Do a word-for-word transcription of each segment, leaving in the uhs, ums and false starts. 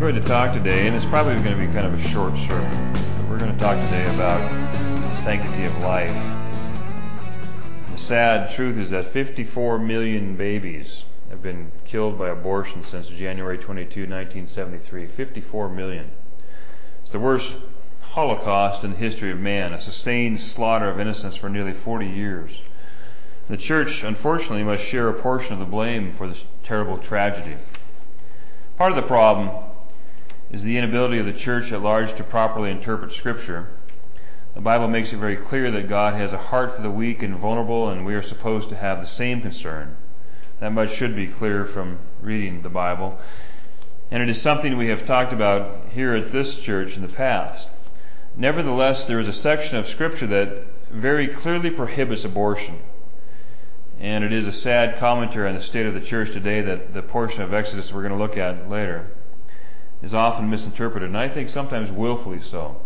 going to talk today, and it's probably going to be kind of a short sermon, but we're going to talk today about the sanctity of life. The sad truth is that fifty-four million babies have been killed by abortion since January twenty-second, nineteen seventy-three. fifty-four million. It's the worst Holocaust in the history of man, a sustained slaughter of innocents for nearly forty years. The church, unfortunately, must share a portion of the blame for this terrible tragedy. Part of the problem is the inability of the church at large to properly interpret Scripture. The Bible makes it very clear that God has a heart for the weak and vulnerable, and we are supposed to have the same concern. That much should be clear from reading the Bible. And it is something we have talked about here at this church in the past. Nevertheless, there is a section of Scripture that very clearly prohibits abortion. And it is a sad commentary on the state of the church today that the portion of Exodus we're going to look at later is often misinterpreted, and I think sometimes willfully so.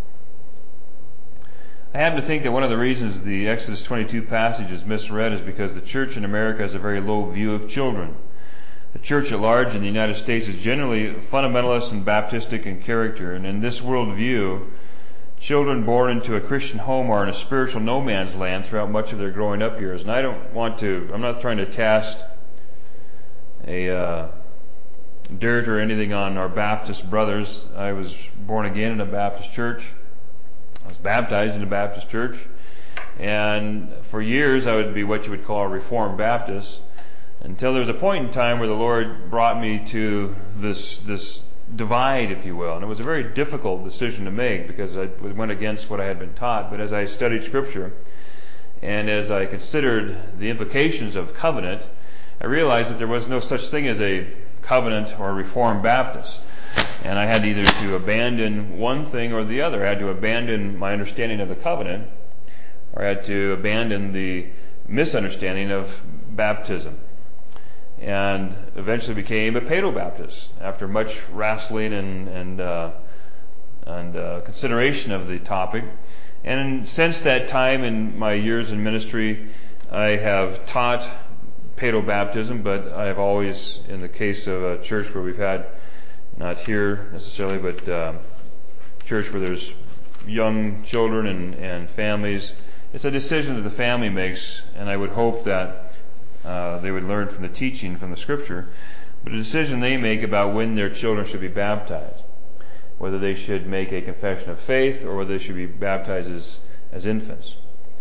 I happen to think that one of the reasons the Exodus twenty-two passage is misread is because the church in America has a very low view of children. The church at large in the United States is generally fundamentalist and Baptistic in character, and in this worldview, children born into a Christian home are in a spiritual no man's land throughout much of their growing up years. And I don't want to, I'm not trying to cast a uh, dirt or anything on our Baptist brothers. I was born again in a Baptist church. I was baptized in a Baptist church. And for years I would be what you would call a Reformed Baptist, until there was a point in time where the Lord brought me to this this divide, if you will. And it was a very difficult decision to make because I went against what I had been taught. But as I studied Scripture and as I considered the implications of covenant, I realized that there was no such thing as a covenant or Reformed Baptist. And I had either to abandon one thing or the other. I had to abandon my understanding of the covenant, or I had to abandon the misunderstanding of baptism. And eventually became a Paedo-Baptist after much wrestling and and uh, and uh, consideration of the topic. And since that time in my years in ministry, I have taught Paedo-Baptism, but I have always, in the case of a church where we've had, not here necessarily, but uh, church where there's young children and, and families, it's a decision that the family makes, and I would hope that Uh, they would learn from the teaching from the Scripture, but a decision they make about when their children should be baptized, whether they should make a confession of faith or whether they should be baptized as, as infants.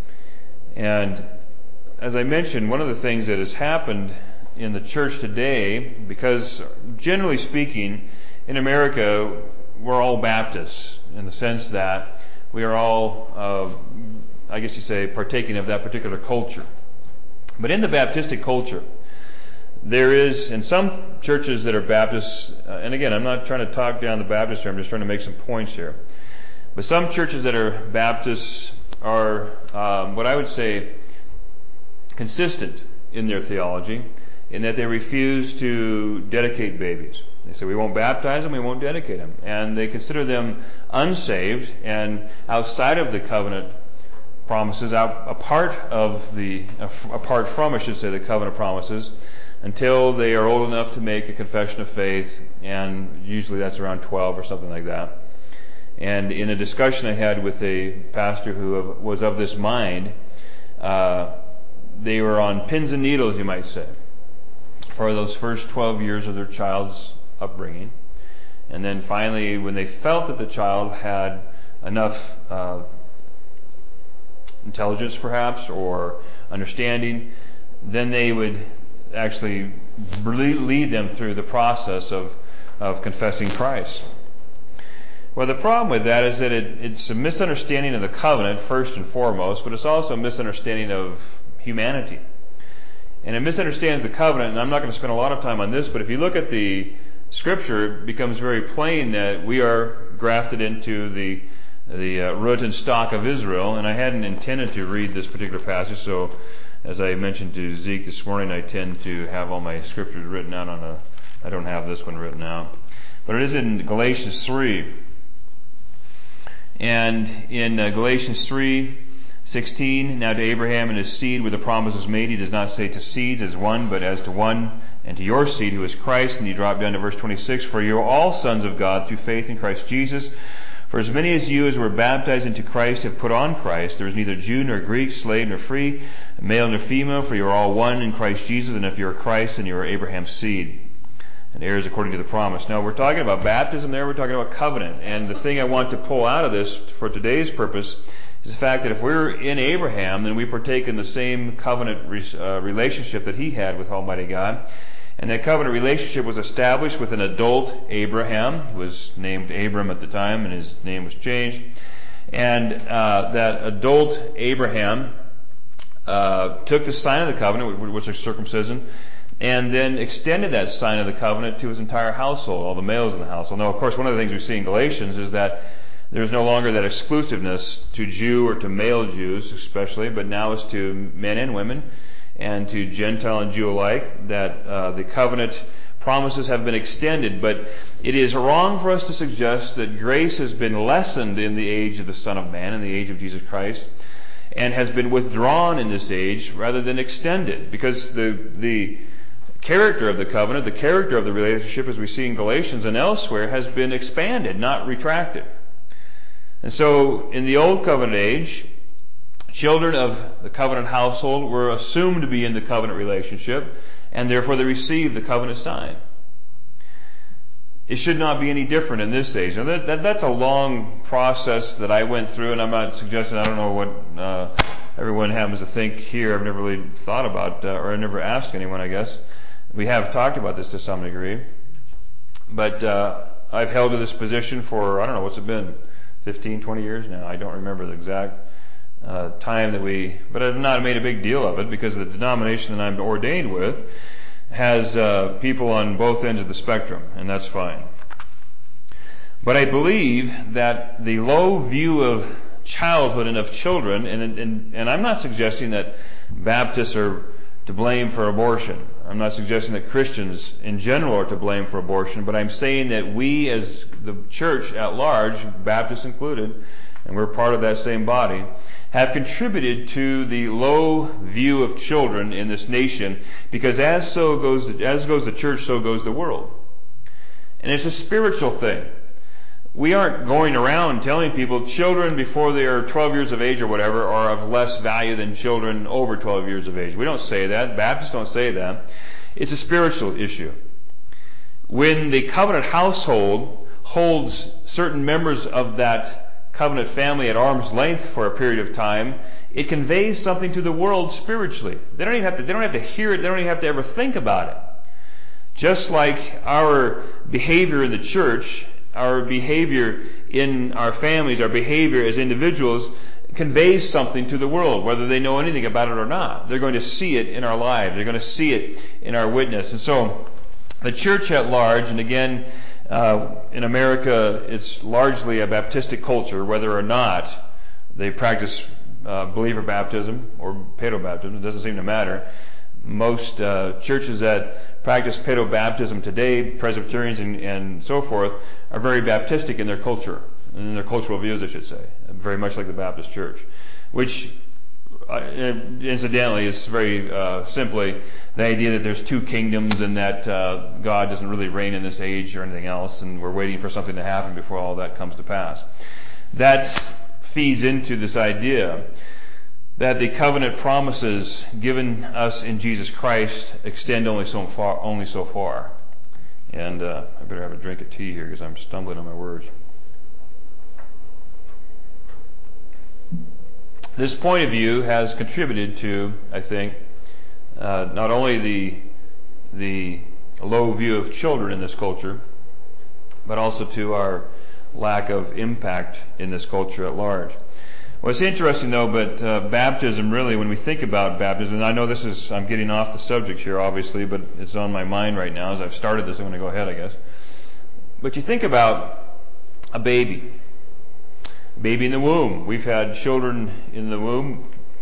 And as I mentioned, one of the things that has happened in the church today, because generally speaking, in America, we're all Baptists in the sense that we are all, uh, I guess you say, partaking of that particular culture. But in the Baptistic culture, there is, in some churches that are Baptists, uh, and again, I'm not trying to talk down the Baptists here, I'm just trying to make some points here. But some churches that are Baptists are, um, what I would say, consistent in their theology, in that they refuse to dedicate babies. They say, we won't baptize them, we won't dedicate them. And they consider them unsaved and outside of the covenant promises, out apart of the apart from I should say the covenant promises, until they are old enough to make a confession of faith, and usually that's around twelve or something like that. And in a discussion I had with a pastor who was of this mind, uh, they were on pins and needles, you might say, for those first twelve years of their child's upbringing, and then finally, when they felt that the child had enough uh, intelligence perhaps or understanding, then they would actually lead them through the process of, of confessing Christ. Well, the problem with that is that it, it's a misunderstanding of the covenant first and foremost, but it's also a misunderstanding of humanity. And it misunderstands the covenant, and I'm not going to spend a lot of time on this, but if you look at the Scripture, it becomes very plain that we are grafted into the the uh, root and stock of Israel, and I hadn't intended to read this particular passage, so as I mentioned to Zeke this morning, I tend to have all my scriptures written out on a, I don't have this one written out, but it is in Galatians three. And in uh, Galatians three, sixteen, now to Abraham and his seed where the promise was made, he does not say to seeds as one, but as to one, and to your seed who is Christ. And you drop down to verse twenty-six, for you are all sons of God through faith in Christ Jesus. For as many as you as were baptized into Christ have put on Christ. There is neither Jew nor Greek, slave nor free, male nor female, for you are all one in Christ Jesus. And if you are Christ, then you are Abraham's seed, and heirs according to the promise. Now, we're talking about baptism there. We're talking about covenant. And the thing I want to pull out of this for today's purpose is the fact that if we're in Abraham, then we partake in the same covenant re- uh, relationship that he had with Almighty God. And that covenant relationship was established with an adult Abraham, who was named Abram at the time, and his name was changed. And uh, that adult Abraham uh, took the sign of the covenant, which is circumcision, and then extended that sign of the covenant to his entire household, all the males in the household. Now, of course, one of the things we see in Galatians is that there's no longer that exclusiveness to Jew or to male Jews especially, but now it's to men and women and to Gentile and Jew alike, that uh, the covenant promises have been extended. But it is wrong for us to suggest that grace has been lessened in the age of the Son of Man, in the age of Jesus Christ, and has been withdrawn in this age rather than extended. Because the the character of the covenant, the character of the relationship, as we see in Galatians and elsewhere, has been expanded, not retracted. And so, in the Old Covenant age, children of the covenant household were assumed to be in the covenant relationship, and therefore they received the covenant sign. It should not be any different in this age. Now that, that, that's a long process that I went through, and I'm not suggesting, I don't know what uh, everyone happens to think here. I've never really thought about, uh, or I never asked anyone, I guess. We have talked about this to some degree. But uh, I've held to this position for, I don't know, what's it been, fifteen, twenty years now? I don't remember the exact uh, time that we, but I've not made a big deal of it because the denomination that I'm ordained with has uh, people on both ends of the spectrum, and that's fine. But I believe that the low view of childhood and of children, and, and, and I'm not suggesting that Baptists are to blame for abortion. I'm not suggesting that Christians in general are to blame for abortion, but I'm saying that we as the church at large, Baptists included, and we're part of that same body, have contributed to the low view of children in this nation, because as so goes, as goes the church, so goes the world. And it's a spiritual thing. We aren't going around telling people children before they are twelve years of age or whatever are of less value than children over twelve years of age. We don't say that. Baptists don't say that. It's a spiritual issue. When the covenant household holds certain members of that covenant family at arm's length for a period of time, it conveys something to the world spiritually. They don't even have to, they don't have to hear it. They don't even have to ever think about it. Just like our behavior in the church, our behavior in our families, our behavior as individuals conveys something to the world, whether they know anything about it or not. They're going to see it in our lives. They're going to see it in our witness. And so the church at large, and again, uh, in America, it's largely a Baptistic culture, whether or not they practice uh, believer baptism or paedobaptism. It doesn't seem to matter. Most uh, churches that practice paedobaptism today, Presbyterians and, and so forth, are very Baptistic in their culture, in their cultural views, I should say, very much like the Baptist Church, which uh, incidentally is very uh, simply the idea that there's two kingdoms and that uh, God doesn't really reign in this age or anything else, and we're waiting for something to happen before all that comes to pass. That feeds into this idea that the covenant promises given us in Jesus Christ extend only so far. Only so far. And uh, I better have a drink of tea here because I'm stumbling on my words. This point of view has contributed to, I think, uh, not only the the low view of children in this culture, but also to our lack of impact in this culture at large. Well, it's interesting though, but uh, baptism really, when we think about baptism, and I know this is, I'm getting off the subject here obviously, but it's on my mind right now. As I've started this, I'm going to go ahead, I guess. But you think about a baby. A baby in the womb. We've had children in the womb,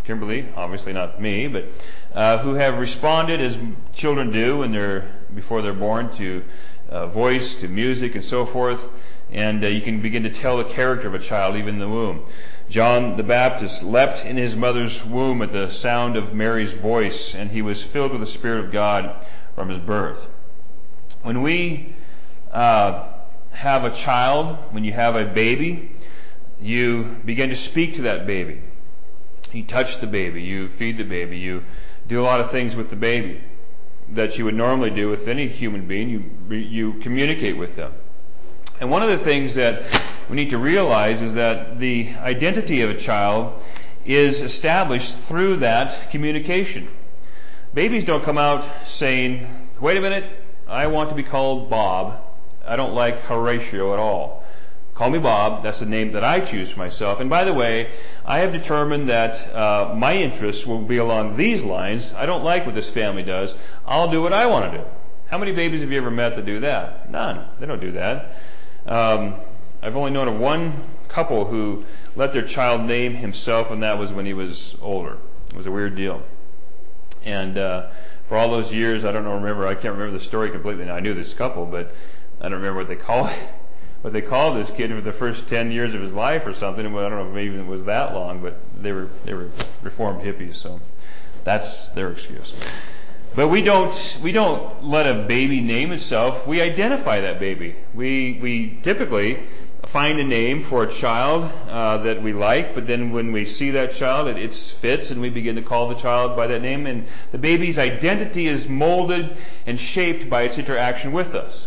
Kimberly, obviously not me, but uh, who have responded as children do when they're before they're born to uh, voice, to music, and so forth. And uh, you can begin to tell the character of a child even in the womb. John the Baptist leapt in his mother's womb at the sound of Mary's voice, and he was filled with the Spirit of God from his birth. When we uh, have a child, when you have a baby, you begin to speak to that baby. You touch the baby, you feed the baby, you do a lot of things with the baby that you would normally do with any human being. You you communicate with them. And one of the things that we need to realize is that the identity of a child is established through that communication. Babies don't come out saying, wait a minute, I want to be called Bob. I don't like Horatio at all. Call me Bob. That's the name that I choose for myself. And by the way, I have determined that uh, my interests will be along these lines. I don't like what this family does. I'll do what I want to do. How many babies have you ever met that do that? None. They don't do that. Um, I've only known of one couple who let their child name himself, and that was when he was older. It was a weird deal. And uh, for all those years, I don't know, remember, I can't remember the story completely now. I knew this couple, but I don't remember what they called what they called this kid for the first ten years of his life or something. I don't know if maybe it was that long, but they were they were Reformed hippies, so that's their excuse. But we don't we don't let a baby name itself. We identify that baby. We we typically find a name for a child uh, that we like, but then when we see that child, it, it fits, and we begin to call the child by that name. And the baby's identity is molded and shaped by its interaction with us.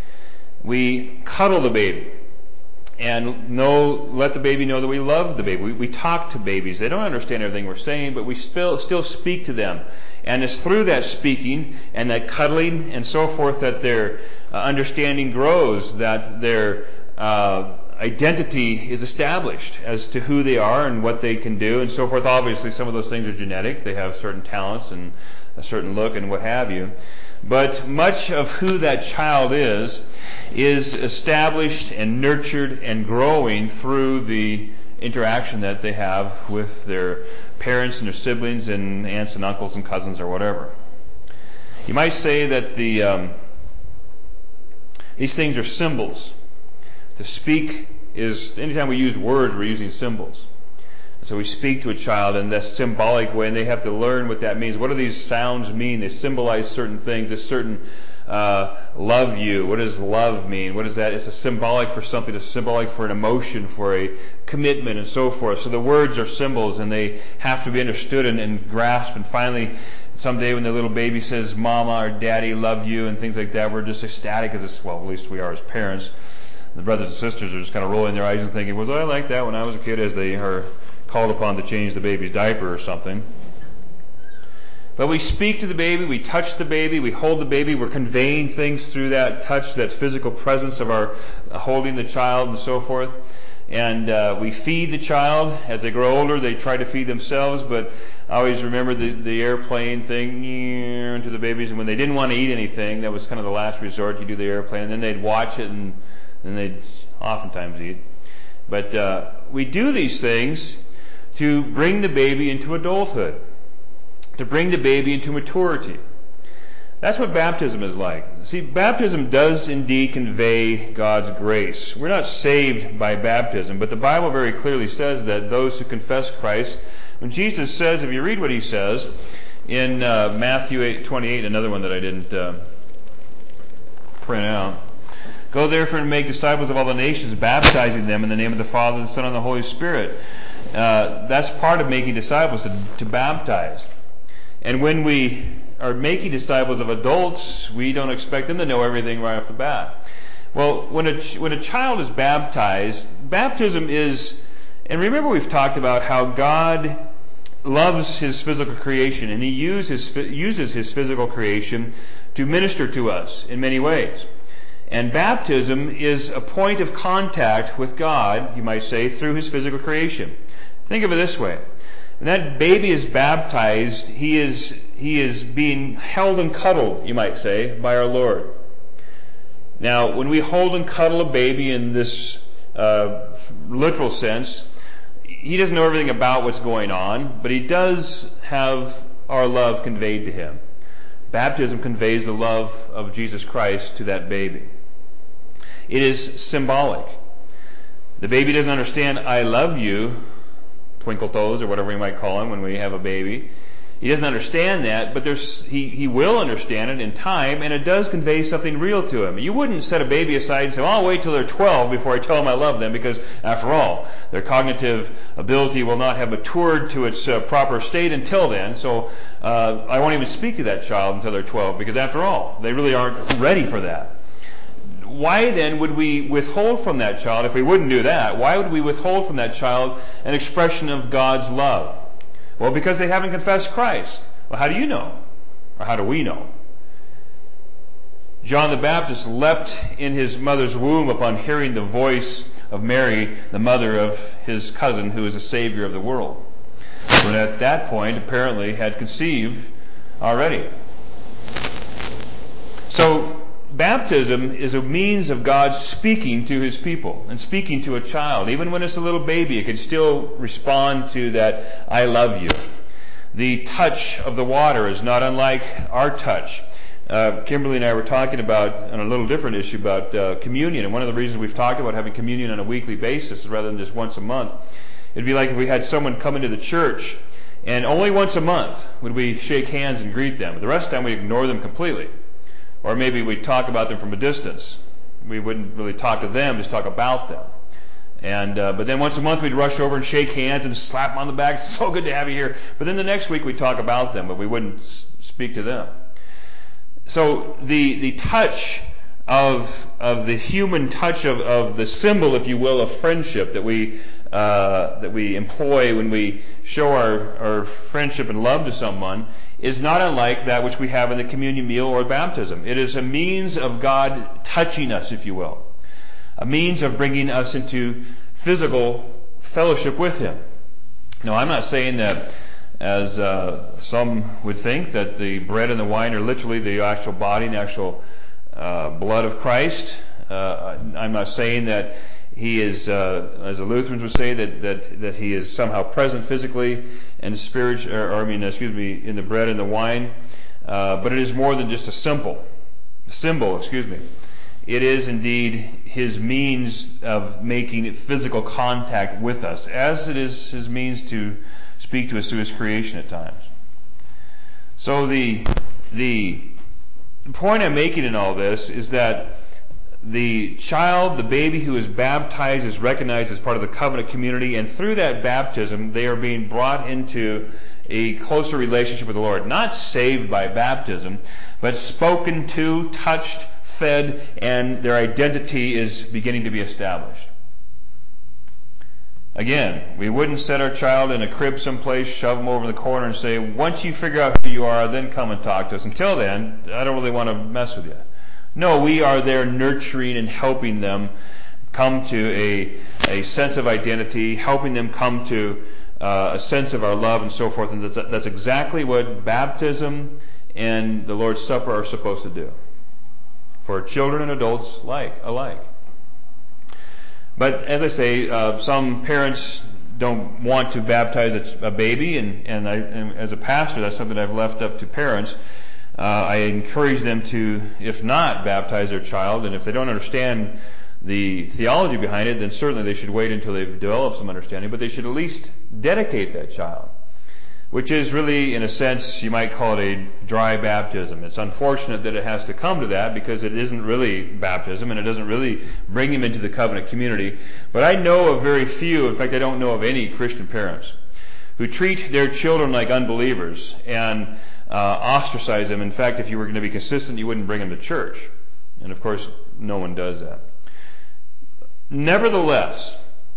We cuddle the baby and know, let the baby know that we love the baby. We, we talk to babies. They don't understand everything we're saying, but we still, still speak to them. And it's through that speaking and that cuddling and so forth that their uh, understanding grows, that their uh, identity is established as to who they are and what they can do and so forth. Obviously, some of those things are genetic. They have certain talents and a certain look and what have you. But much of who that child is is established and nurtured and growing through the interaction that they have with their parents and their siblings and aunts and uncles and cousins or whatever. You might say that the um, these things are symbols. To speak is, anytime we use words, we're using symbols. So we speak to a child in this symbolic way, and they have to learn what that means. What do these sounds mean? They symbolize certain things. A certain uh, love you. What does love mean? What is that? It's a symbolic for something. It's symbolic for an emotion, for a commitment, and so forth. So the words are symbols, and they have to be understood and, and grasped. And finally, someday when the little baby says, "Mama" or "Daddy, love you," and things like that, we're just ecstatic as it's, well, at least we are as parents. The brothers and sisters are just kind of rolling their eyes and thinking, "Was I like that when I was a kid?" As they are called upon to change the baby's diaper or something. But we speak to the baby, we touch the baby, we hold the baby, we're conveying things through that touch, that physical presence of our uh, holding the child and so forth. And uh, we feed the child. As they grow older, they try to feed themselves, but I always remember the, the airplane thing to the babies, and when they didn't want to eat anything, that was kind of the last resort. You do the airplane, and then they'd watch it, and then they'd oftentimes eat. But uh, we do these things to bring the baby into adulthood, to bring the baby into maturity. That's what baptism is like. See, baptism does indeed convey God's grace. We're not saved by baptism, but the Bible very clearly says that those who confess Christ, when Jesus says, if you read what he says in uh, Matthew eight twenty-eight, another one that I didn't uh, print out, "Go therefore and make disciples of all the nations, baptizing them in the name of the Father, the Son, and the Holy Spirit." Uh, that's part of making disciples, to, to baptize. And when we are making disciples of adults, we don't expect them to know everything right off the bat. Well, when a when a child is baptized, baptism is, and remember we've talked about how God loves His physical creation, and He uses uses His physical creation to minister to us in many ways. And baptism is a point of contact with God, you might say, through His physical creation. Think of it this way. When that baby is baptized, he is he is being held and cuddled, you might say, by our Lord. Now, when we hold and cuddle a baby in this uh, literal sense, he doesn't know everything about what's going on, but he does have our love conveyed to him. Baptism conveys the love of Jesus Christ to that baby. It is symbolic. The baby doesn't understand, I love you, twinkle toes or whatever we might call him when we have a baby. He doesn't understand that, but there's, he, he will understand it in time, and it does convey something real to him. You wouldn't set a baby aside and say, well, I'll wait till they're twelve before I tell them I love them, because after all, their cognitive ability will not have matured to its uh, proper state until then, so uh, I won't even speak to that child until they're twelve, because after all, they really aren't ready for that. Why then would we withhold from that child, if we wouldn't do that, why would we withhold from that child an expression of God's love? Well, because they haven't confessed Christ. Well, how do you know? Or how do we know? John the Baptist leapt in his mother's womb upon hearing the voice of Mary, the mother of his cousin, who is the Savior of the world. But at that point, apparently, had conceived already. So, baptism is a means of God speaking to his people and speaking to a child. Even when it's a little baby, it can still respond to that, I love you. The touch of the water is not unlike our touch. Uh, Kimberly and I were talking about, on a little different issue, about uh, communion. And one of the reasons we've talked about having communion on a weekly basis rather than just once a month, it'd be like if we had someone come into the church and only once a month would we shake hands and greet them. The rest of the time we ignore them completely. Or maybe we'd talk about them from a distance. We wouldn't really talk to them, just talk about them. And uh, but then once a month we'd rush over and shake hands and slap them on the back. It's so good to have you here. But then the next week we'd talk about them, but we wouldn't s- speak to them. So the the touch of of the human touch of, of the symbol, if you will, of friendship that we uh, that we employ when we show our, our friendship and love to someone is not unlike that which we have in the communion meal or baptism. It is a means of God touching us, if you will. A means of bringing us into physical fellowship with Him. Now, I'm not saying that, as uh, some would think, that the bread and the wine are literally the actual body and actual uh, blood of Christ. Uh, I'm not saying that He is, uh, as the Lutherans would say, that, that, that He is somehow present physically and spirit, or, or I mean, excuse me, in the bread and the wine. Uh, but it is more than just a symbol. Symbol, excuse me. It is indeed His means of making physical contact with us, as it is His means to speak to us through His creation at times. So the the point I'm making in all this is that the child, the baby who is baptized, is recognized as part of the covenant community, and through that baptism they are being brought into a closer relationship with the Lord. Not saved by baptism, but spoken to, touched, fed, and their identity is beginning to be established. Again, we wouldn't set our child in a crib someplace, shove them over in the corner and say, once you figure out who you are, then come and talk to us. Until then, I don't really want to mess with you. No, we are there nurturing and helping them come to a, a sense of identity, helping them come to uh, a sense of our love and so forth. And that's, that's exactly what baptism and the Lord's Supper are supposed to do. For children and adults like alike. But as I say, uh, some parents don't want to baptize a, a baby, and, and, I, and as a pastor, that's something I've left up to parents. Uh, I encourage them to, if not, baptize their child, and if they don't understand the theology behind it, then certainly they should wait until they've developed some understanding, but they should at least dedicate that child, which is really, in a sense, you might call it a dry baptism. It's unfortunate that it has to come to that because it isn't really baptism and it doesn't really bring him into the covenant community. But I know of very few, in fact I don't know of any Christian parents who treat their children like unbelievers and uh, ostracize them. In fact, if you were going to be consistent, you wouldn't bring them to church. And of course, no one does that. Nevertheless,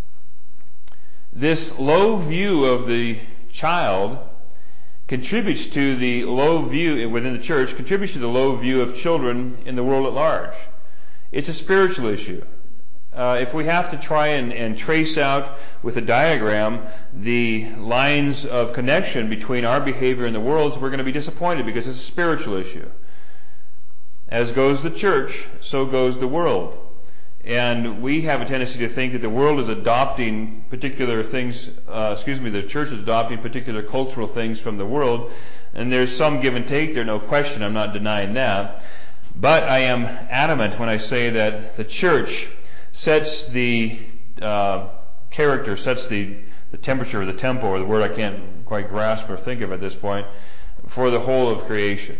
this low view of the child contributes to the low view within the church, contributes to the low view of children in the world at large. It's a spiritual issue. Uh, if we have to try and, and trace out with a diagram the lines of connection between our behavior and the world's, we're going to be disappointed because it's a spiritual issue. As goes the church, so goes the world. And we have a tendency to think that the world is adopting particular things, uh, excuse me, the church is adopting particular cultural things from the world. And there's some give and take there, no question. I'm not denying that. But I am adamant when I say that the church sets the uh, character, sets the, the temperature, or the tempo, or the word I can't quite grasp or think of at this point, for the whole of creation.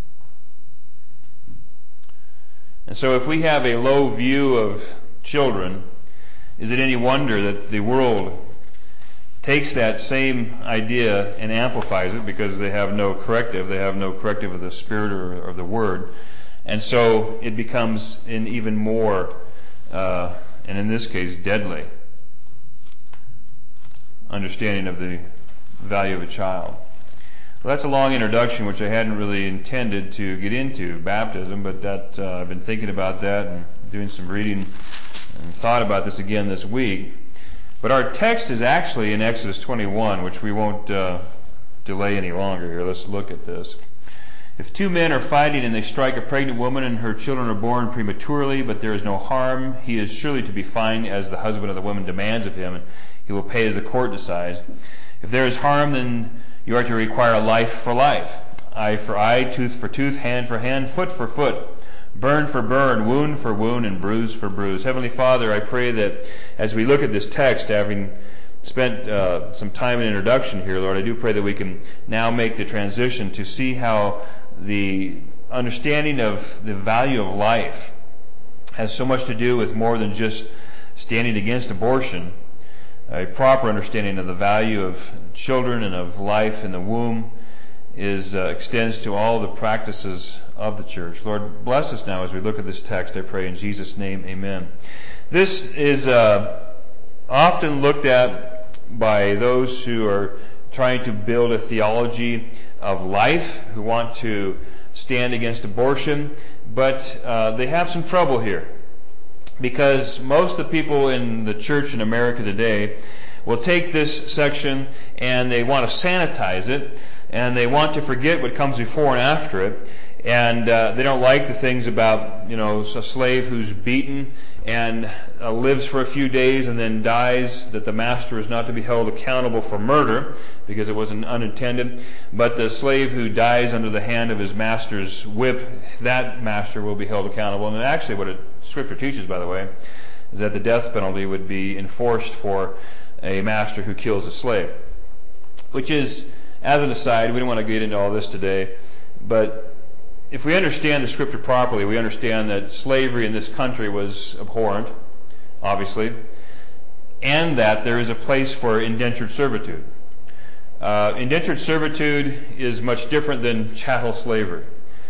And so if we have a low view of children, is it any wonder that the world takes that same idea and amplifies it, because they have no corrective, they have no corrective of the Spirit or of the Word, and so it becomes an even more, uh, and in this case, deadly understanding of the value of a child. Well, that's a long introduction, which I hadn't really intended to get into, baptism, but that uh, I've been thinking about that and doing some reading and thought about this again this week. But our text is actually in Exodus twenty-one, which we won't uh, delay any longer here. Let's look at this. If two men are fighting and they strike a pregnant woman and her children are born prematurely, but there is no harm, he is surely to be fined as the husband of the woman demands of him, and he will pay as the court decides. If there is harm, then you are to require life for life, eye for eye, tooth for tooth, hand for hand, foot for foot, burn for burn, wound for wound, and bruise for bruise. Heavenly Father, I pray that as we look at this text, having spent uh, some time in introduction here, Lord, I do pray that we can now make the transition to see how the understanding of the value of life has so much to do with more than just standing against abortion. A proper understanding of the value of children and of life in the womb is uh, extends to all the practices of the church. Lord, bless us now as we look at this text, I pray in Jesus' name, amen. This is uh, often looked at by those who are trying to build a theology of life, who want to stand against abortion, but uh, they have some trouble here. Because most of the people in the church in America today will take this section and they want to sanitize it, and they want to forget what comes before and after it, and uh, they don't like the things about, you know, a slave who's beaten and uh, lives for a few days and then dies, that the master is not to be held accountable for murder because it was an unintended, but the slave who dies under the hand of his master's whip, that master will be held accountable. And actually what it, Scripture teaches, by the way, is that the death penalty would be enforced for a master who kills a slave. Which is, as an aside, we don't want to get into all this today, but if we understand the Scripture properly, we understand that slavery in this country was abhorrent, obviously, and that there is a place for indentured servitude. Uh, indentured servitude is much different than chattel slavery.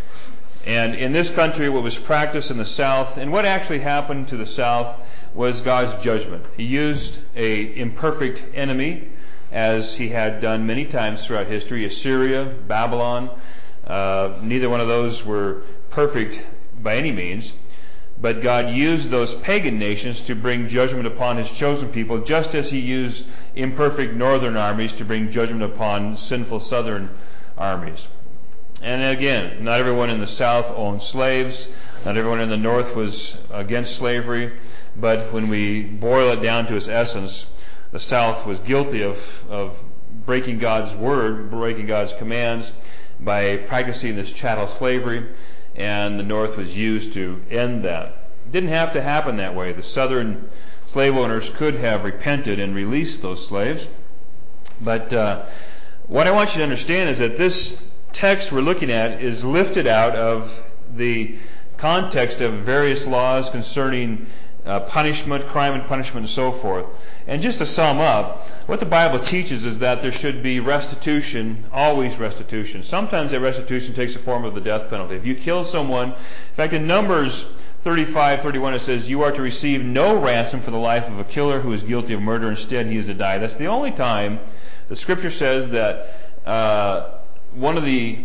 And in this country, what was practiced in the South, and what actually happened to the South, was God's judgment. He used a imperfect enemy, as he had done many times throughout history, Assyria, Babylon. Uh, neither one of those were perfect by any means, but God used those pagan nations to bring judgment upon his chosen people, just as he used imperfect northern armies to bring judgment upon sinful southern armies. And again, not everyone in the South owned slaves, not everyone in the North was against slavery, but when we boil it down to its essence, the South was guilty of, of breaking God's word, breaking God's commands, by practicing this chattel slavery, and the North was used to end that. It didn't have to happen that way. The Southern slave owners could have repented and released those slaves. But uh, what I want you to understand is that this text we're looking at is lifted out of the context of various laws concerning uh, punishment, crime and punishment, and so forth. And just to sum up, what the Bible teaches is that there should be restitution, always restitution. Sometimes that restitution takes the form of the death penalty. If you kill someone, in fact, in Numbers thirty-five, thirty-one, it says, you are to receive no ransom for the life of a killer who is guilty of murder. Instead, he is to die. That's the only time the Scripture says that uh, one of the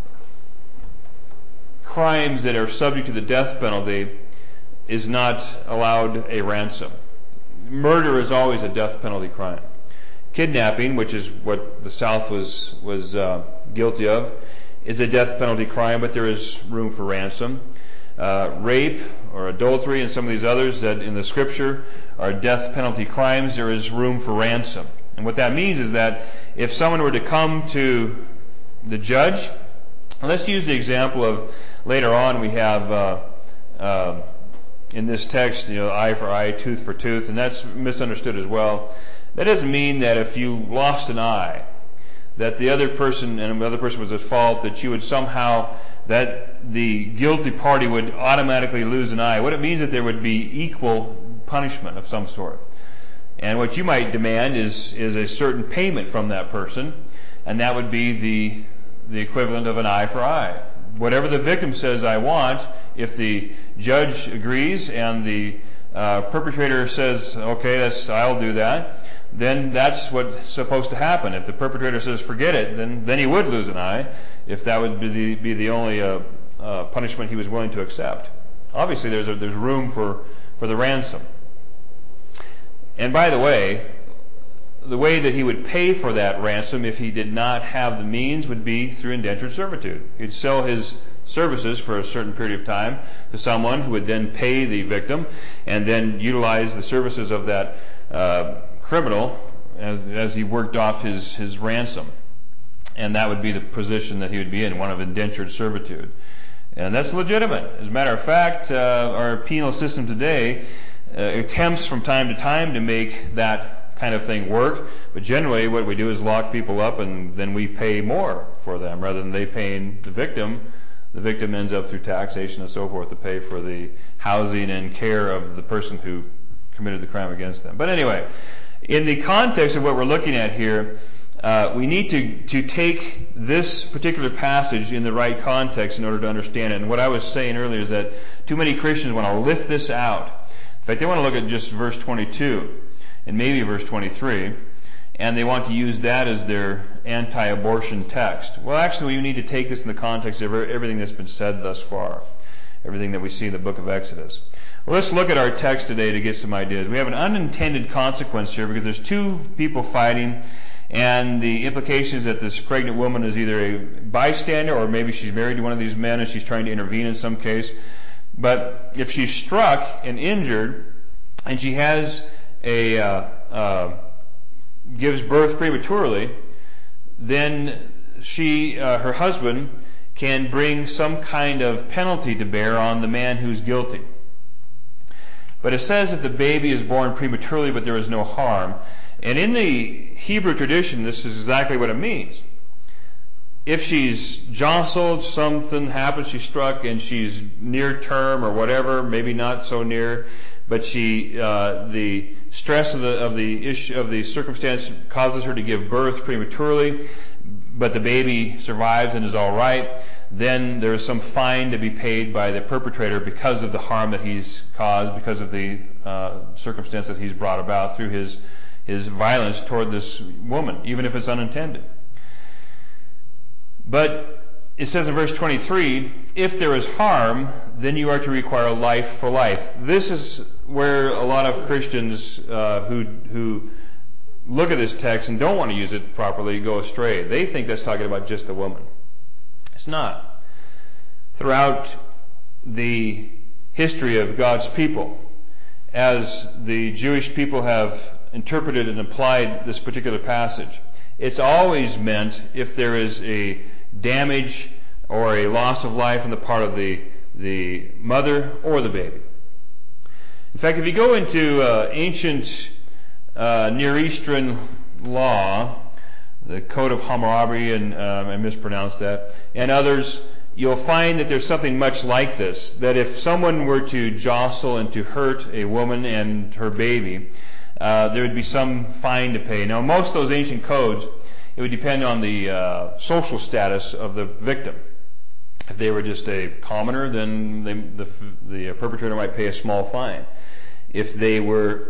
crimes that are subject to the death penalty is not allowed a ransom. Murder is always a death penalty crime. Kidnapping, which is what the South was was uh, guilty of, is a death penalty crime, but there is room for ransom. Uh, rape or or adultery and some of these others that in the Scripture are death penalty crimes, there is room for ransom. And what that means is that if someone were to come to the judge, let's use the example of later on we have uh, uh, in this text, you know, eye for eye, tooth for tooth, and that's misunderstood as well. That doesn't mean that if you lost an eye, that the other person and the other person was at fault, that you would somehow, that the guilty party would automatically lose an eye. What it means is that there would be equal punishment of some sort. And what you might demand is is a certain payment from that person, and that would be the the equivalent of an eye for eye. Whatever the victim says I want, if the judge agrees and the uh, perpetrator says, okay, that's, I'll do that, then that's what's supposed to happen. If the perpetrator says forget it, then then he would lose an eye, if that would be the, be the only uh, uh, punishment he was willing to accept. Obviously, there's a, there's room for, for the ransom. And by the way, the way that he would pay for that ransom if he did not have the means would be through indentured servitude. He'd sell his services for a certain period of time to someone who would then pay the victim and then utilize the services of that uh, criminal as, as he worked off his, his ransom. And that would be the position that he would be in, one of indentured servitude. And that's legitimate. As a matter of fact, uh, our penal system today uh, attempts from time to time to make that kind of thing work, but generally what we do is lock people up and then we pay more for them rather than they paying the victim. The victim ends up through taxation and so forth to pay for the housing and care of the person who committed the crime against them. But anyway, in the context of what we're looking at here, uh, we need to, to take this particular passage in the right context in order to understand it. And what I was saying earlier is that too many Christians want to lift this out. In fact, they want to look at just verse twenty-two and maybe verse twenty-three, and they want to use that as their anti-abortion text. Well, actually, we need to take this in the context of everything that's been said thus far, everything that we see in the book of Exodus. Well, let's look at our text today to get some ideas. We have an unintended consequence here because there's two people fighting, and the implication is that this pregnant woman is either a bystander or maybe she's married to one of these men and she's trying to intervene in some case. But if she's struck and injured and she has a uh, uh, gives birth prematurely, then she, uh, her husband, can bring some kind of penalty to bear on the man who's guilty. But it says that the baby is born prematurely, but there is no harm. And in the Hebrew tradition, this is exactly what it means. If she's jostled, something happens, she's struck, and she's near term or whatever, maybe not so near, but she, uh, the stress of the of the issue of the circumstance causes her to give birth prematurely, but the baby survives and is all right, then there is some fine to be paid by the perpetrator because of the harm that he's caused, because of the uh, circumstance that he's brought about through his his violence toward this woman, even if it's unintended. But it says in verse twenty-three, if there is harm, then you are to require life for life. This is where a lot of Christians uh, who who look at this text and don't want to use it properly go astray. They think that's talking about just the woman. It's not. Throughout the history of God's people, as the Jewish people have interpreted and applied this particular passage, it's always meant if there is a damage or a loss of life on the part of the the mother or the baby. In fact, if you go into uh, ancient uh, Near Eastern law, the Code of Hammurabi, and um, I mispronounced that, and others, you'll find that there's something much like this, that if someone were to jostle and to hurt a woman and her baby, uh, there would be some fine to pay. Now, most of those ancient codes, it would depend on the uh, social status of the victim. If they were just a commoner, then they, the, the perpetrator might pay a small fine. If they were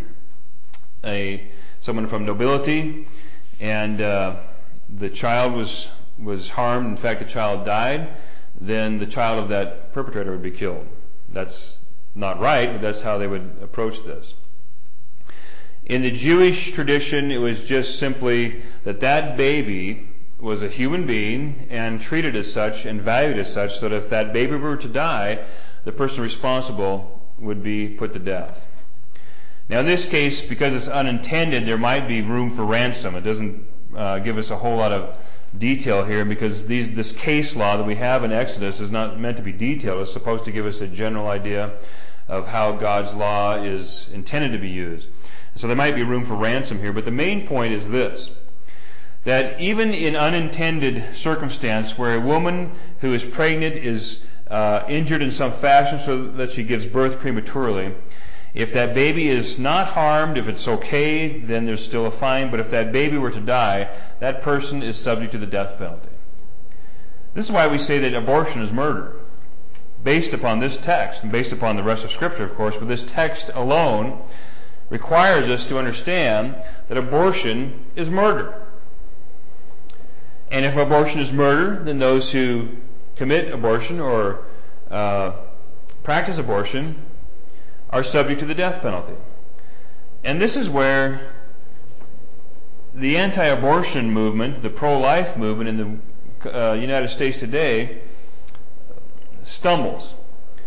a someone from nobility and uh, the child was was harmed, in fact the child died, then the child of that perpetrator would be killed. That's not right, but that's how they would approach this. In the Jewish tradition, it was just simply that that baby was a human being and treated as such and valued as such, so that if that baby were to die, the person responsible would be put to death. Now in this case, because it's unintended, there might be room for ransom. It doesn't uh, give us a whole lot of detail here, because these, this case law that we have in Exodus is not meant to be detailed. It's supposed to give us a general idea of how God's law is intended to be used. So there might be room for ransom here, but the main point is this, that even in unintended circumstance where a woman who is pregnant is uh, injured in some fashion so that she gives birth prematurely, if that baby is not harmed, if it's okay, then there's still a fine. But if that baby were to die, that person is subject to the death penalty. This is why we say that abortion is murder, based upon this text, and based upon the rest of Scripture, of course, but this text alone requires us to understand that abortion is murder. And if abortion is murder, then those who commit abortion or uh, practice abortion are subject to the death penalty. And this is where the anti-abortion movement, the pro-life movement in the uh, United States today stumbles.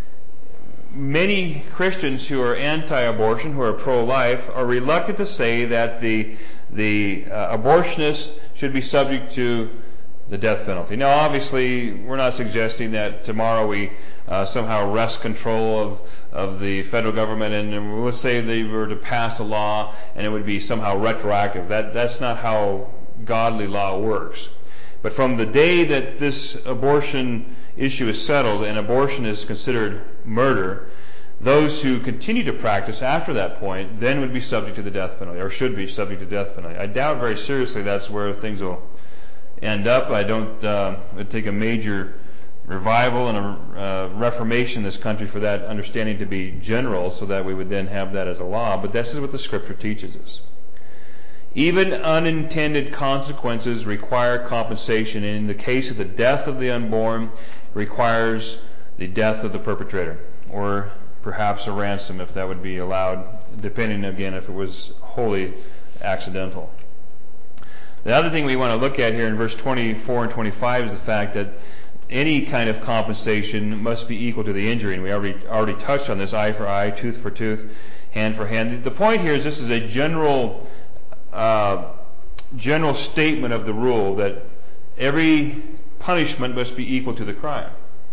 Many Christians who are anti-abortion, who are pro-life, are reluctant to say that the the uh, abortionist should be subject to the death penalty. Now, obviously, we're not suggesting that tomorrow we uh, somehow wrest control of of the federal government, and let's say they were to pass a law and it would be somehow retroactive. That that's not how godly law works. But from the day that this abortion issue is settled and abortion is considered murder, those who continue to practice after that point then would be subject to the death penalty, or should be subject to death penalty. I doubt very seriously that's where things will end up. I don't uh, it would take a major revival and a uh, reformation in this country for that understanding to be general, so that we would then have that as a law. But this is what the Scripture teaches us. Even unintended consequences require compensation, and in the case of the death of the unborn, requires the death of the perpetrator, or perhaps a ransom if that would be allowed, depending again if it was wholly accidental. The other thing we want to look at here in verse twenty-four and twenty-five is the fact that any kind of compensation must be equal to the injury, and we already already touched on this: eye for eye, tooth for tooth, hand for hand. The point here is this is a general uh, general statement of the rule that every punishment must be equal to the crime.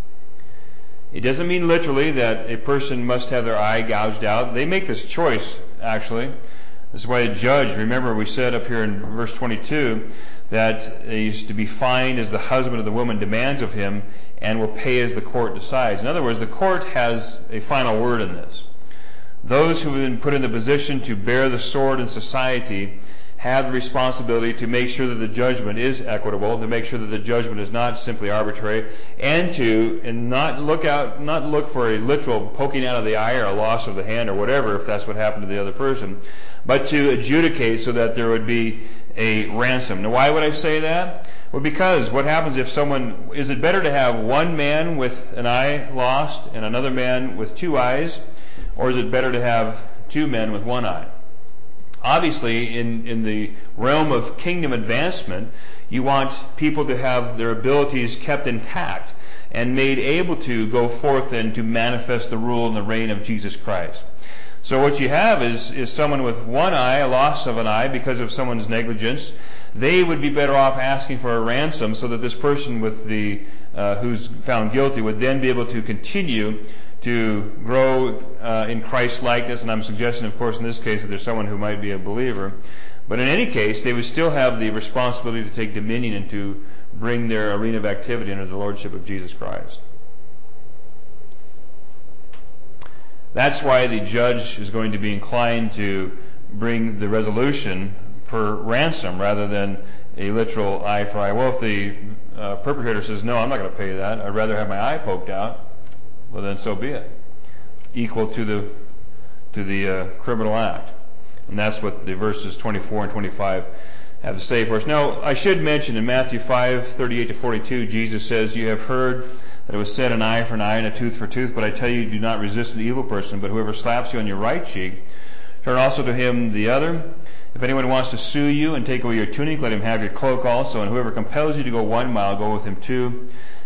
It doesn't mean literally that a person must have their eye gouged out. They make this choice, actually. This is why a judge, remember we said up here in verse twenty-two, that he is to be fined as the husband of the woman demands of him, and will pay as the court decides. In other words, the court has a final word in this. Those who have been put in the position to bear the sword in society have the responsibility to make sure that the judgment is equitable, to make sure that the judgment is not simply arbitrary, and to and not look out, not look for a literal poking out of the eye or a loss of the hand or whatever, if that's what happened to the other person, but to adjudicate so that there would be a ransom. Now, why would I say that? Well, because what happens if someone, is it better to have one man with an eye lost and another man with two eyes, or is it better to have two men with one eye? Obviously, in, in the realm of kingdom advancement, you want people to have their abilities kept intact and made able to go forth and to manifest the rule and the reign of Jesus Christ. So what you have is, is someone with one eye, a loss of an eye because of someone's negligence. They would be better off asking for a ransom so that this person with the uh, who's found guilty would then be able to continue to grow uh, in Christ's likeness. And I'm suggesting, of course, in this case that there's someone who might be a believer. But in any case, they would still have the responsibility to take dominion and to bring their arena of activity under the lordship of Jesus Christ. That's why the judge is going to be inclined to bring the resolution for ransom rather than a literal eye for eye. Well, if the uh, perpetrator says, no, I'm not going to pay that, I'd rather have my eye poked out, well then so be it. Equal to the to the uh, criminal act. And that's what the verses twenty-four and twenty-five have to say for us. Now, I should mention in Matthew five, thirty-eight to forty-two, Jesus says, you have heard that it was said an eye for an eye and a tooth for tooth, but I tell you, do not resist an evil person, but whoever slaps you on your right cheek, turn also to him the other. If anyone wants to sue you and take away your tunic, let him have your cloak also, and whoever compels you to go one mile, go with him two.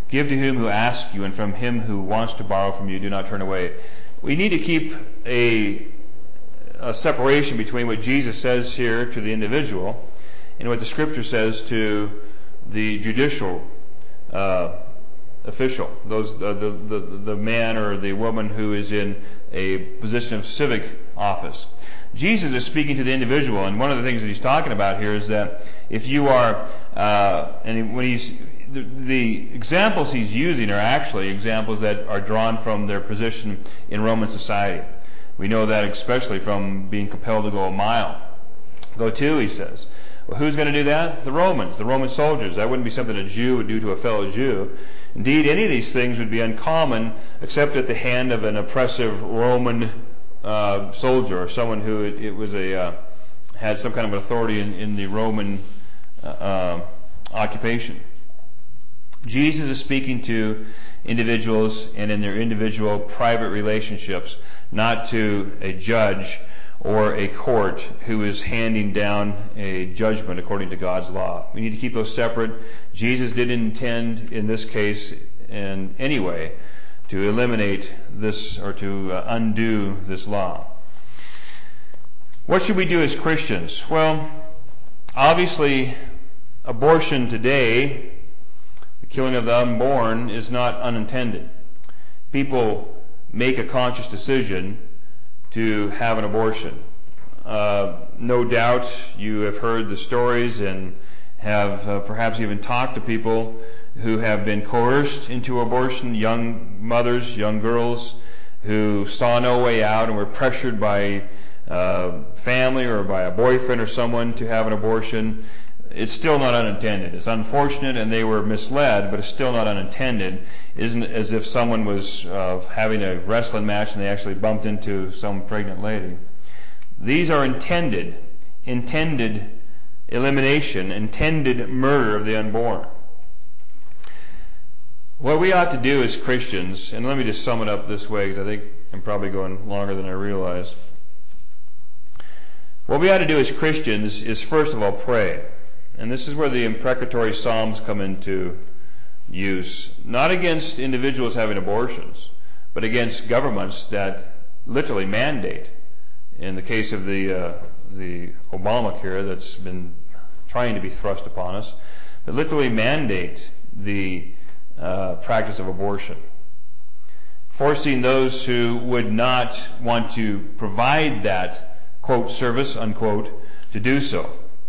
Give to whom who asks you, and from him who wants to borrow from you, do not turn away. We need to keep a, a separation between what Jesus says here to the individual and what the Scripture says to the judicial uh, official, those uh, the, the the man or the woman who is in a position of civic office. Jesus is speaking to the individual, and one of the things that he's talking about here is that if you are, uh, and when he's the, the examples he's using are actually examples that are drawn from their position in Roman society. We know that especially from being compelled to go a mile. Go two, he says. Well, who's going to do that? The Romans, the Roman soldiers. That wouldn't be something a Jew would do to a fellow Jew. Indeed, any of these things would be uncommon except at the hand of an oppressive Roman uh, soldier, or someone who it, it was a uh, had some kind of authority in, in the Roman uh, uh, occupation. Jesus is speaking to individuals and in their individual private relationships, not to a judge or a court who is handing down a judgment according to God's law. We need to keep those separate. Jesus didn't intend in this case in any way to eliminate this or to uh, undo this law. What should we do as Christians? Well, obviously, abortion today, the killing of the unborn, is not unintended. People make a conscious decision to have an abortion. Uh, no doubt you have heard the stories and have uh, perhaps even talked to people who have been coerced into abortion, young mothers, young girls who saw no way out and were pressured by uh, family or by a boyfriend or someone to have an abortion. It's still not unintended. It's unfortunate and they were misled, but it's still not unintended. It isn't as if someone was uh, having a wrestling match and they actually bumped into some pregnant lady. These are intended, intended elimination, intended murder of the unborn. What we ought to do as Christians, and let me just sum it up this way because I think I'm probably going longer than I realize. What we ought to do as Christians is first of all pray. And this is where the imprecatory psalms come into use, not against individuals having abortions, but against governments that literally mandate. In the case of the uh, the Obamacare that's been trying to be thrust upon us, that literally mandate the uh, practice of abortion, forcing those who would not want to provide that, quote, service, unquote, to do so.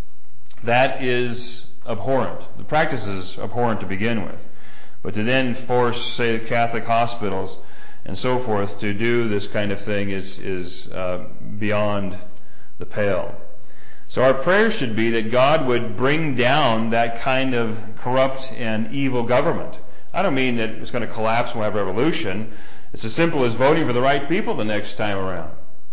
That is abhorrent. The practice is abhorrent to begin with. But to then force, say, Catholic hospitals and so forth to do this kind of thing is, is uh, beyond the pale. So our prayer should be that God would bring down that kind of corrupt and evil government. I don't mean that it's going to collapse and we'll have revolution. It's as simple as voting for the right people the next time around.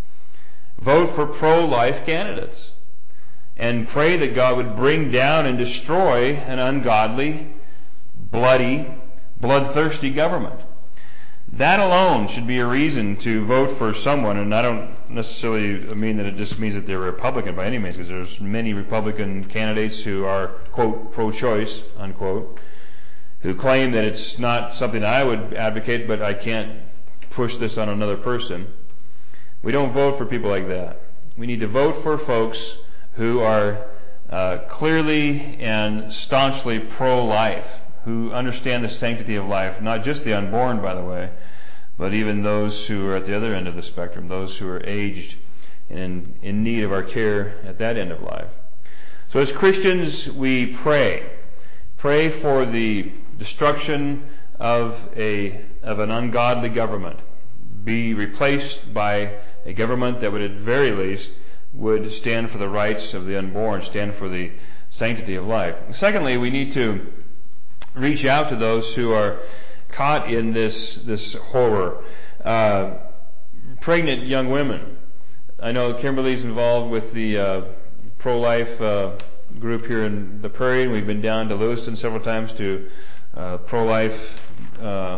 Vote for pro-life candidates. And pray that God would bring down and destroy an ungodly, bloody, bloodthirsty government. That alone should be a reason to vote for someone, and I don't necessarily mean that it just means that they're Republican by any means, because there's many Republican candidates who are, quote, pro-choice, unquote, who claim that it's not something I would advocate, but I can't push this on another person. We don't vote for people like that. We need to vote for folks who are uh, clearly and staunchly pro-life, who understand the sanctity of life, not just the unborn, by the way, but even those who are at the other end of the spectrum, those who are aged and in, in need of our care at that end of life. So as Christians, we pray. Pray for the destruction of a of an ungodly government, be replaced by a government that would at very least would stand for the rights of the unborn, stand for the sanctity of life. Secondly, we need to reach out to those who are caught in this this horror. Uh, pregnant young women. I know Kimberly's involved with the uh, pro-life uh, group here in the Prairie, and we've been down to Lewiston several times to uh, pro-life uh,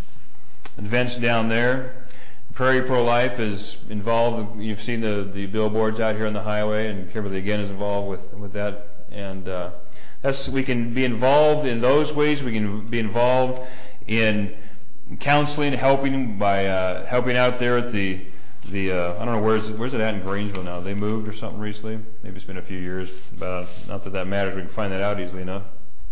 events down there. Prairie Pro-Life is involved. You've seen the, the billboards out here on the highway, and Kimberly again is involved with, with that And uh, that's we can be involved in those ways. We can be involved in counseling, helping by uh, helping out there at the the uh, I don't know where's where's it at in Grangeville now. They moved or something recently. Maybe it's been a few years. But not that that matters. We can find that out easily enough.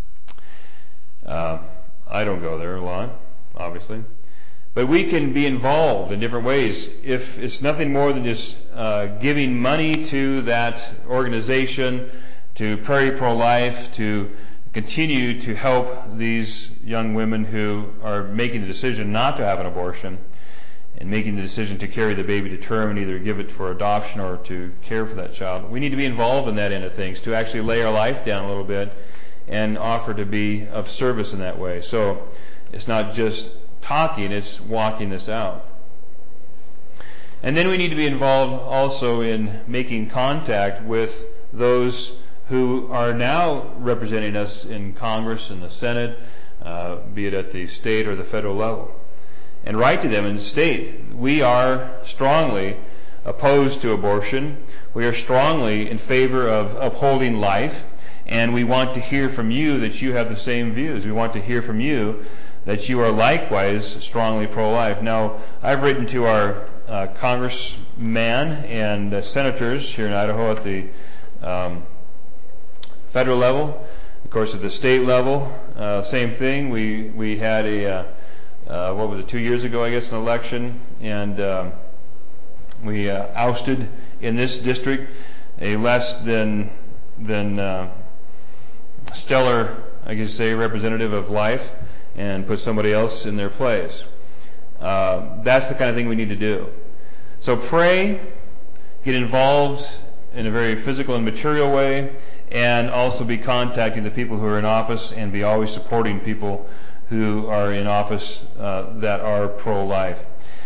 Uh, I don't go there a lot, obviously. But we can be involved in different ways. If it's nothing more than just uh, giving money to that organization, to Prairie Pro-Life, to continue to help these young women who are making the decision not to have an abortion and making the decision to carry the baby to term and either give it for adoption or to care for that child. We need to be involved in that end of things, to actually lay our life down a little bit and offer to be of service in that way. So it's not just talking, it's walking this out. And then we need to be involved also in making contact with those who are now representing us in Congress and the Senate, uh, be it at the state or the federal level. And write to them and state, we are strongly opposed to abortion. We are strongly in favor of upholding life. And we want to hear from you that you have the same views. We want to hear from you that you are likewise strongly pro-life. Now, I've written to our uh, congressman and uh, senators here in Idaho at the um, federal level, of course at the state level, uh, same thing. We we had a uh, uh, what was it two years ago, I guess, an election, and um, we uh, ousted in this district a less than than uh, stellar, I guess, say, representative of life, and put somebody else in their place. Uh, that's the kind of thing we need to do. So pray, get involved in a very physical and material way, and also be contacting the people who are in office and be always supporting people who are in office uh, that are pro-life.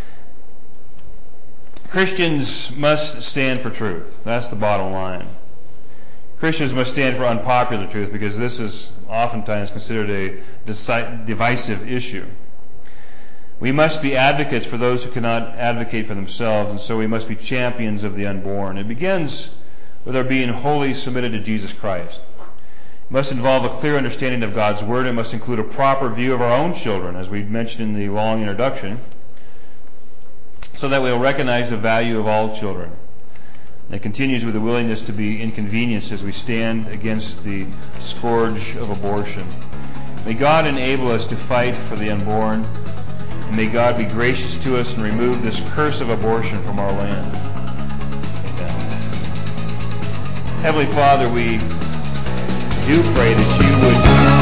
Christians must stand for truth. That's the bottom line. Christians must stand for unpopular truth because this is oftentimes considered a divisive issue. We must be advocates for those who cannot advocate for themselves, and so we must be champions of the unborn. It begins with our being wholly submitted to Jesus Christ. It must involve a clear understanding of God's Word. It must include a proper view of our own children, as we mentioned in the long introduction, so that we will recognize the value of all children. And it continues with a willingness to be inconvenienced as we stand against the scourge of abortion. May God enable us to fight for the unborn, and may God be gracious to us and remove this curse of abortion from our land. Amen. Heavenly Father, we do pray that you would